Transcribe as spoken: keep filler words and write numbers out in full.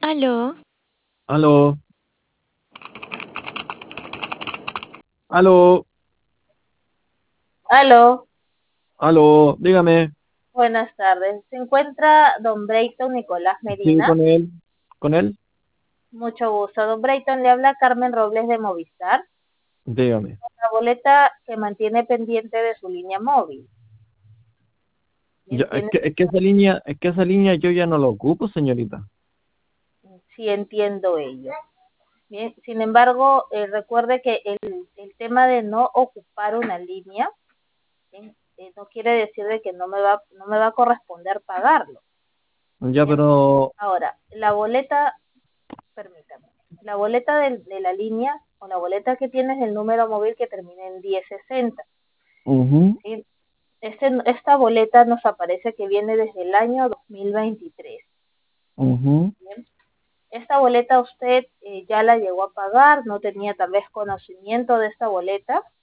Aló, Aló, aló, Aló, aló, dígame. buenas tardes. ¿Se encuentra don Brayton Nicolás Sí, Medina? con él, con él, Mucho gusto. Don Brayton, le habla Carmen Robles de Movistar, dígame. la boleta que mantiene pendiente de su línea móvil. Ya, Bien, es tiene, que, es que esa línea, es que esa línea yo ya no la ocupo, señorita. sí entiendo ello. Bien, sin embargo, eh, recuerde que el, el tema de no ocupar una línea eh, eh, no quiere decir de que no me va, no me va a corresponder pagarlo. Ya, Bien, pero, ahora, la boleta, permítame, la boleta de, de la línea o la boleta que tienes el número móvil que termina en diez sesenta. ujú, ¿Sí? Este, esta boleta nos aparece que viene desde el año dos mil veintitrés. ujú. ¿Bien? Esta boleta usted eh, ya la llegó a pagar, no tenía tal vez conocimiento de esta boleta.